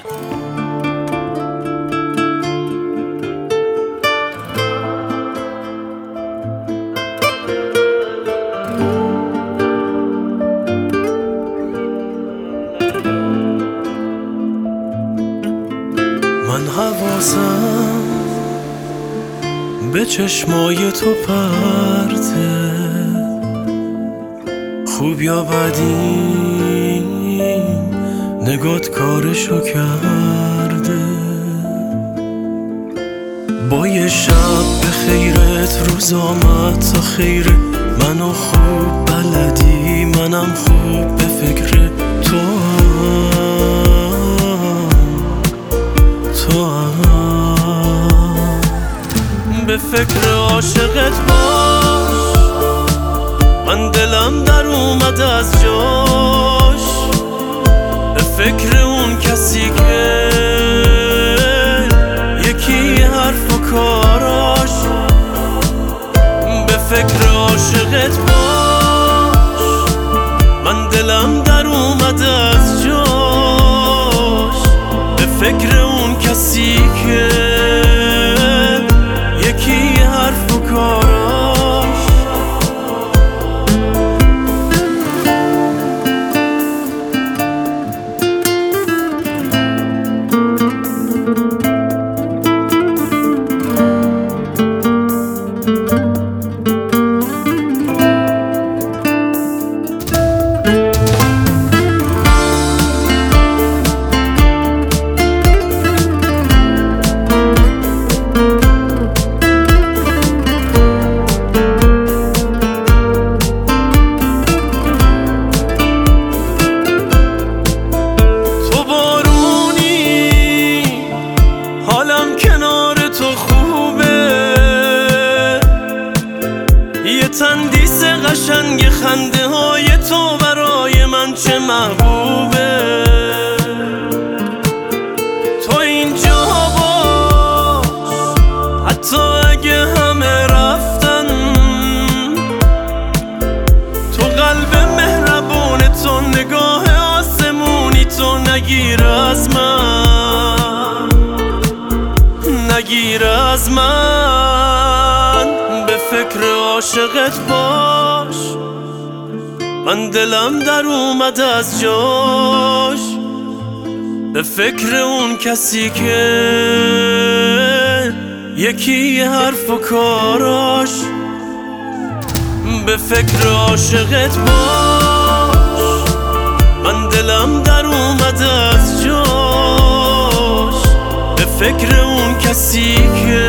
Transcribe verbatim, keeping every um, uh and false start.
من حواسم به چشمای تو پرته، خوب یا بدی نگات کارشو کرده. با یه شب به خیرت روز آمد تا خیره، منو خوب بلدی منم خوب به فکر تو تو به فکر عاشقت باش. من دلم در اومد از جاش، به فکر اون کسی که یکی حرف و کاراش. به فکر عاشقت باش. من دلم در اومد از جاش، به فکر اون کسی که یکی حرف و کاراش. تندیس قشنگ خنده های تو برای من چه محبوبه. تو اینجا باش حتی اگه همه رفتن. تو قلب مهربون تو، نگاه آسمونی تو، نگیر از من نگیر از من. به فکر عاشقت باش. من دلم در اومد از جاش، به فکر اون کسی که یکی حرف و کاراش. به فکر عاشقت باش. من دلم در اومد از جاش، به فکر اون کسی که